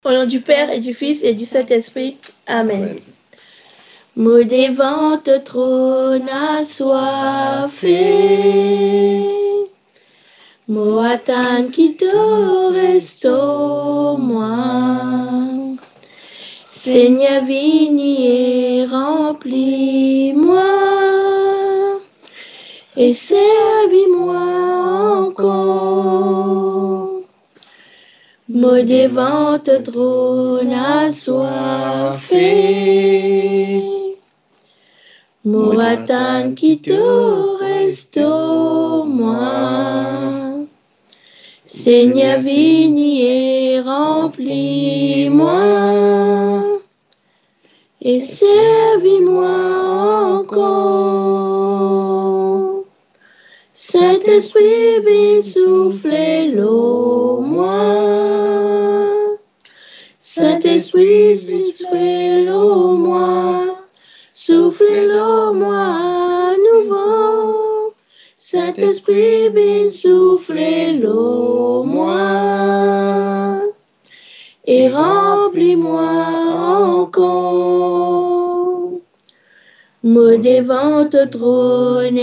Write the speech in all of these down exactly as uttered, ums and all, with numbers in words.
Au nom du Père et du Fils et du Saint-Esprit. Amen. Amen. Mo devant te trône assoiffé, mo attend qui te resto moi. Seigneur, vini et remplis-moi, et servis-moi encore. Mo devant te trône assoiffé, mo attend qui te resto moi. Seigneur, vini et remplis-moi, et servis-moi encore. Saint-Esprit, viens souffler l'eau moi. Saint-Esprit, souffle l'eau moi. Souffle l'eau moi à nouveau. Saint-Esprit, viens souffler l'eau moi. Et remplis-moi encore. Mo devant te trône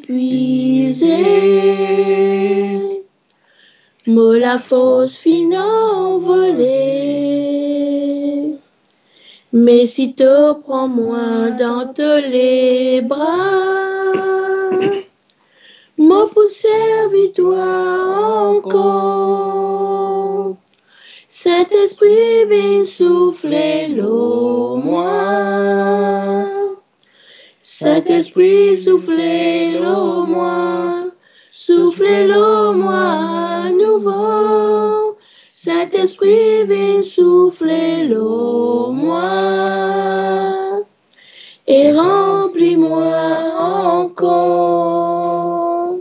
épuisé, mo la force fin envolée. Mais si te prends-moi dans te les bras, mo pour servir-toi encore. Saint-Esprit, viens souffler l'eau moi. Saint-Esprit, soufflez l'eau moi, soufflez l'eau moi à nouveau. Saint-Esprit, viens souffler l'eau moi, et remplis-moi encore.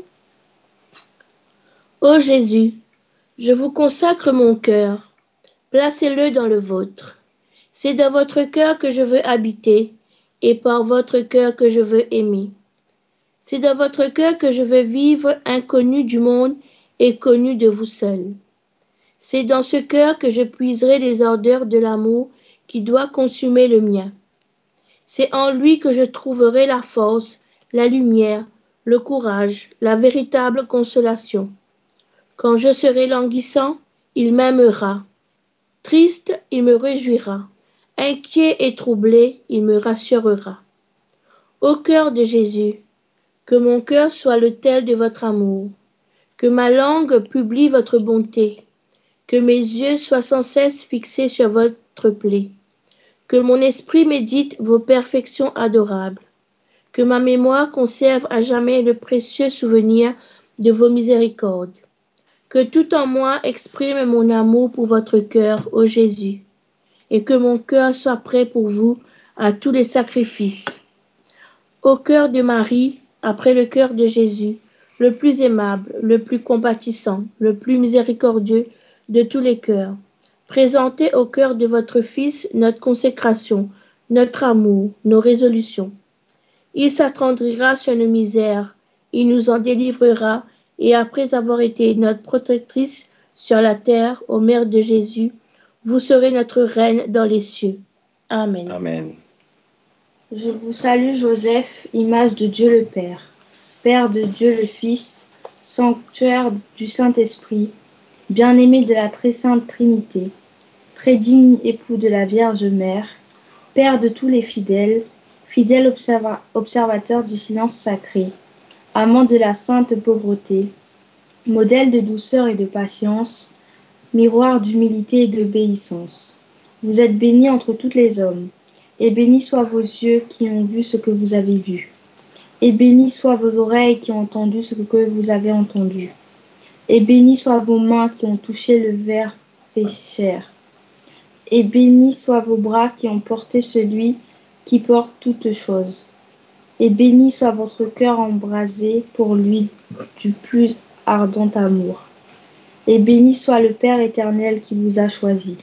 Ô Jésus, je vous consacre mon cœur, placez-le dans le vôtre. C'est dans votre cœur que je veux habiter, et par votre cœur que je veux aimer. C'est dans votre cœur que je veux vivre inconnu du monde et connu de vous seul. C'est dans ce cœur que je puiserai les ardeurs de l'amour qui doit consumer le mien. C'est en lui que je trouverai la force, la lumière, le courage, la véritable consolation. Quand je serai languissant, il m'aimera. Triste, il me réjouira. Inquiet et troublé, il me rassurera. Ô cœur de Jésus, que mon cœur soit l'autel de votre amour, que ma langue publie votre bonté, que mes yeux soient sans cesse fixés sur votre plaie, que mon esprit médite vos perfections adorables, que ma mémoire conserve à jamais le précieux souvenir de vos miséricordes, que tout en moi exprime mon amour pour votre cœur, ô Jésus, et que mon cœur soit prêt pour vous à tous les sacrifices. Ô cœur de Marie, après le cœur de Jésus, le plus aimable, le plus compatissant, le plus miséricordieux de tous les cœurs, présentez au cœur de votre Fils notre consécration, notre amour, nos résolutions. Il s'attendrira sur nos misères, il nous en délivrera, et après avoir été notre protectrice sur la terre, ô Mère de Jésus, vous serez notre reine dans les cieux. Amen. Amen. Je vous salue Joseph, image de Dieu le Père, Père de Dieu le Fils, sanctuaire du Saint-Esprit, bien-aimé de la très sainte Trinité, très digne époux de la Vierge Mère, Père de tous les fidèles, fidèle observa- observateur du silence sacré, amant de la sainte pauvreté, modèle de douceur et de patience, miroir d'humilité et d'obéissance. Vous êtes béni entre tous les hommes, et bénis soient vos yeux qui ont vu ce que vous avez vu, et bénis soient vos oreilles qui ont entendu ce que vous avez entendu, et bénis soient vos mains qui ont touché le verre fait chair, et bénis soient vos bras qui ont porté celui qui porte toutes choses, et béni soit votre cœur embrasé pour lui du plus ardent amour. Et béni soit le Père éternel qui vous a choisi.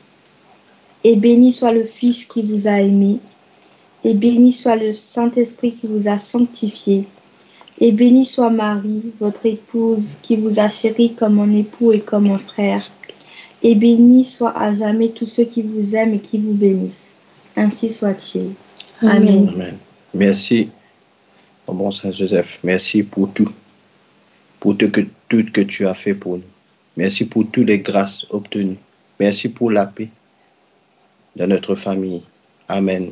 Et béni soit le Fils qui vous a aimé. Et béni soit le Saint-Esprit qui vous a sanctifié. Et béni soit Marie, votre épouse, qui vous a chéri comme un époux et comme un frère. et béni soit à jamais tous ceux qui vous aiment et qui vous bénissent. Ainsi soit-il. Amen. Amen. Merci, mon bon Saint-Joseph. Merci pour tout. Pour tout que, tout que tu as fait pour nous. Merci pour toutes les grâces obtenues. Merci pour la paix dans notre famille. Amen.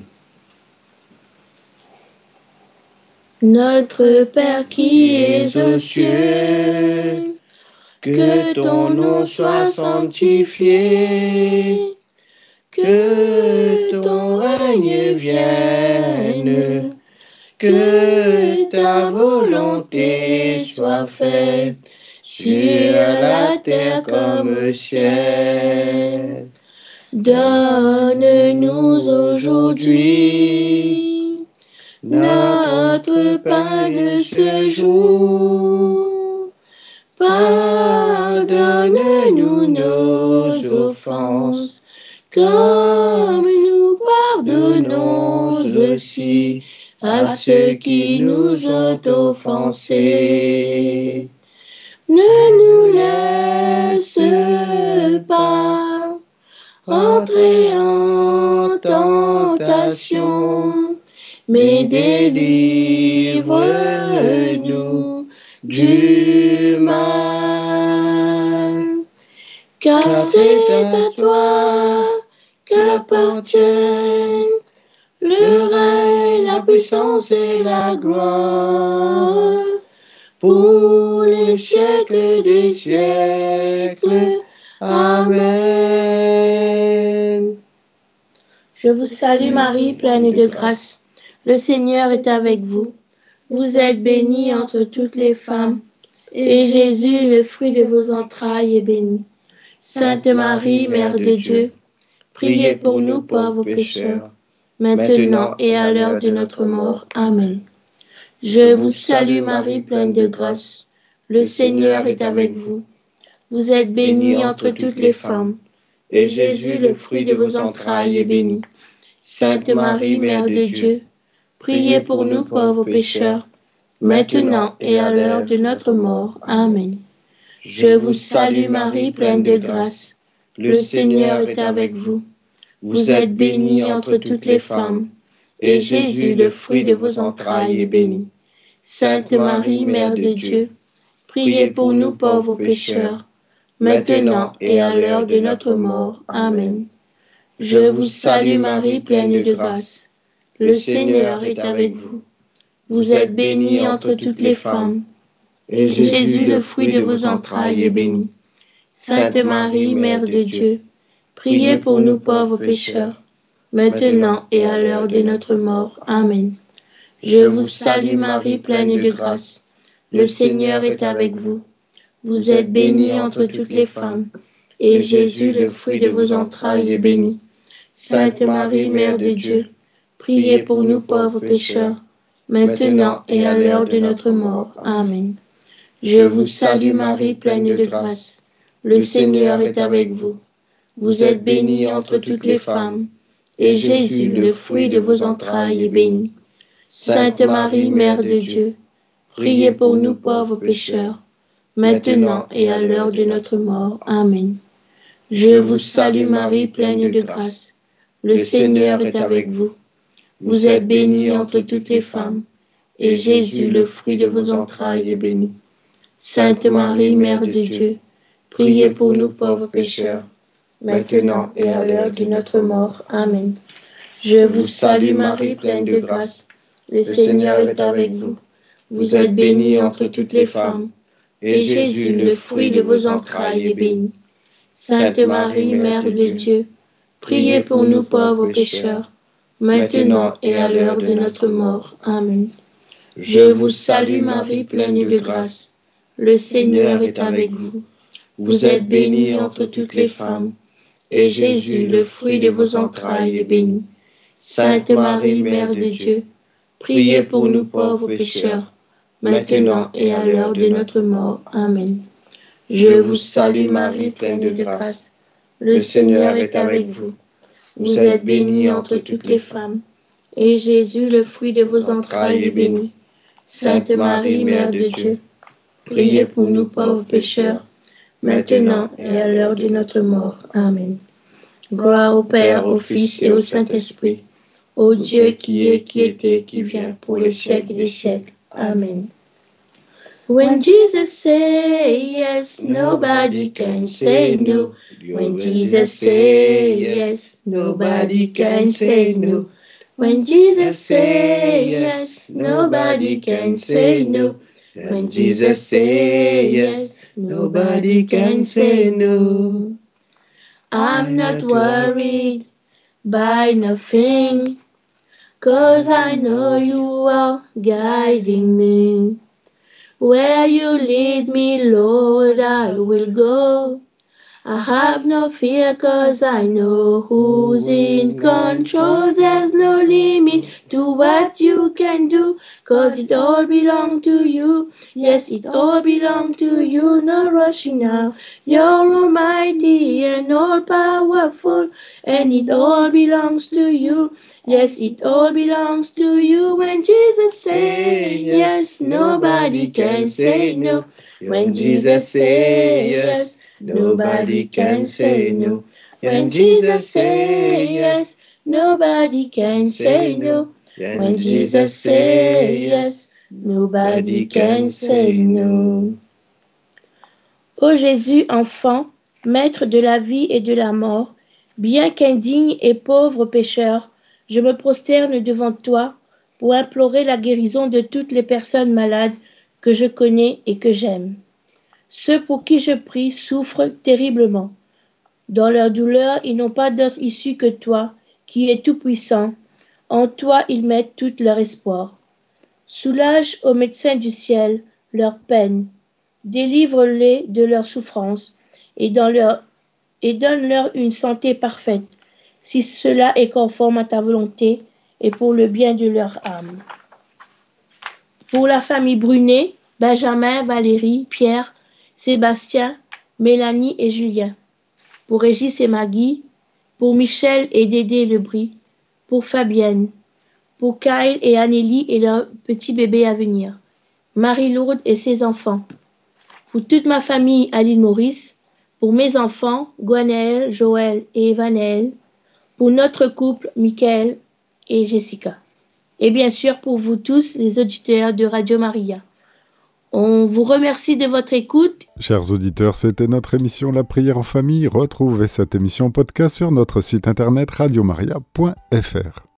Notre Père qui es aux cieux, que ton nom soit sanctifié, que ton règne vienne, que ta volonté soit faite sur la terre comme au ciel. Donne-nous aujourd'hui notre pain de ce jour. Pardonne-nous nos offenses, comme nous pardonnons aussi à ceux qui nous ont offensés. Ne nous laisse pas entrer en tentation, mais délivre-nous du mal. Car c'est à toi qu'appartiennent le règne, la puissance et la gloire, pour les siècles des siècles. Amen. Je vous salue Marie, pleine de grâce. Le Seigneur est avec vous. Vous êtes bénie entre toutes les femmes, et Jésus, le fruit de vos entrailles, est béni. Sainte Marie, Mère de Dieu, priez pour nous pauvres pécheurs, maintenant et à l'heure de notre mort. Amen. Je vous salue Marie, pleine de grâce. Le Seigneur est avec vous. Vous êtes bénie entre toutes les femmes, et Jésus, le fruit de vos entrailles, est béni. Sainte Marie, Mère de Dieu, priez pour nous pauvres pécheurs, maintenant et à l'heure de notre mort. Amen. Je vous salue Marie, pleine de grâce. Le Seigneur est avec vous. Vous êtes bénie entre toutes les femmes, et Jésus, le fruit de vos entrailles, est béni. Sainte Marie, Mère de Dieu, priez pour nous pauvres pécheurs, maintenant et à l'heure de notre mort. Amen. Je vous salue Marie, pleine de grâce. Le Seigneur est avec vous. Vous êtes bénie entre toutes les femmes, et Jésus, le fruit de vos entrailles, est béni. Sainte Marie, Mère de Dieu, priez pour nous pauvres pécheurs, maintenant et à l'heure de notre mort. Amen. Je vous salue Marie, pleine de grâce. Le Seigneur est avec vous. Vous êtes bénie entre toutes les femmes, et Jésus, le fruit de vos entrailles, est béni. Sainte Marie, Mère de Dieu, priez pour nous pauvres pécheurs, maintenant et à l'heure de notre mort. Amen. Je vous salue Marie, pleine de grâce. Le Seigneur est avec vous. Vous êtes bénie entre toutes les femmes, et Jésus, le fruit de vos entrailles, est béni. Sainte Marie, Mère de Dieu, priez pour nous pauvres pécheurs, maintenant et à l'heure de notre mort. Amen. Je vous salue Marie, pleine de grâce. Le Seigneur est avec vous. Vous êtes bénie entre toutes les femmes, et Jésus, le fruit de vos entrailles, est béni. Sainte Marie, Mère de Dieu, priez pour nous pauvres pécheurs, maintenant et à l'heure de notre mort. Amen. Je vous salue Marie, pleine de grâce. Le Seigneur est avec vous. Vous êtes bénie entre toutes les femmes, et Jésus, le fruit de vos entrailles, est béni. Sainte Marie, Mère de Dieu, priez pour nous pauvres pécheurs, maintenant et à l'heure de notre mort. Amen. Je vous salue Marie, pleine de grâce. Le Seigneur est avec vous. Vous êtes bénie entre toutes les femmes, et Jésus, le fruit de vos entrailles, est béni. Sainte Marie, Mère de Dieu, priez pour nous pauvres pécheurs, maintenant et à l'heure de notre mort. Amen. Je vous salue Marie, pleine de grâce. Le Seigneur est avec vous. Vous êtes bénie entre toutes les femmes, et Jésus, le fruit de vos entrailles, est béni. Sainte Marie, Mère de Dieu, priez pour nous pauvres pécheurs, maintenant et à l'heure de notre mort. Amen. Gloire au Père, au Fils et au Saint-Esprit, au Dieu qui est, qui était, qui vient, pour les siècles des siècles. Amen. When Jesus say yes, nobody can say no. When Jesus say yes, nobody can say no. When Jesus say yes, nobody can say no. When Jesus say yes, nobody can say no. I'm not worried by nothing, 'cause I know you are guiding me. Where you lead me, Lord, I will go. I have no fear, 'cause I know who's in control. There's no limit to what you can do, 'cause it all belongs to you. Yes, it all belongs to you. No rushing now. You're almighty and all powerful, and it all belongs to you. Yes, it all belongs to you. When Jesus says yes, nobody can say no. When Jesus says yes, nobody can say no. When Jesus says yes, nobody can say no. When Jesus says yes, nobody can say no. Ô Jésus, enfant, maître de la vie et de la mort, bien qu'indigne et pauvre pécheur, je me prosterne devant toi pour implorer la guérison de toutes les personnes malades que je connais et que j'aime. Ceux pour qui je prie souffrent terriblement. Dans leur douleur, ils n'ont pas d'autre issue que toi, qui es tout-puissant. En toi, ils mettent tout leur espoir. Soulage aux médecins du ciel leur peine. Délivre-les de leur souffrance et, dans leur, et donne-leur une santé parfaite, si cela est conforme à ta volonté et pour le bien de leur âme. Pour la famille Brunet, Benjamin, Valérie, Pierre, Sébastien, Mélanie et Julien. Pour Régis et Maggie, pour Michel et Dédé Lebris, pour Fabienne, pour Kyle et Anélie et leur petit bébé à venir, Marie-Lourdes et ses enfants, pour toute ma famille à l'île Maurice, pour mes enfants, Gwenaël, Joël et Evanel, pour notre couple, Michael et Jessica. Et bien sûr pour vous tous, les auditeurs de Radio Maria. On vous remercie de votre écoute. Chers auditeurs, c'était notre émission La Prière en Famille. Retrouvez cette émission podcast sur notre site internet radio maria point f r.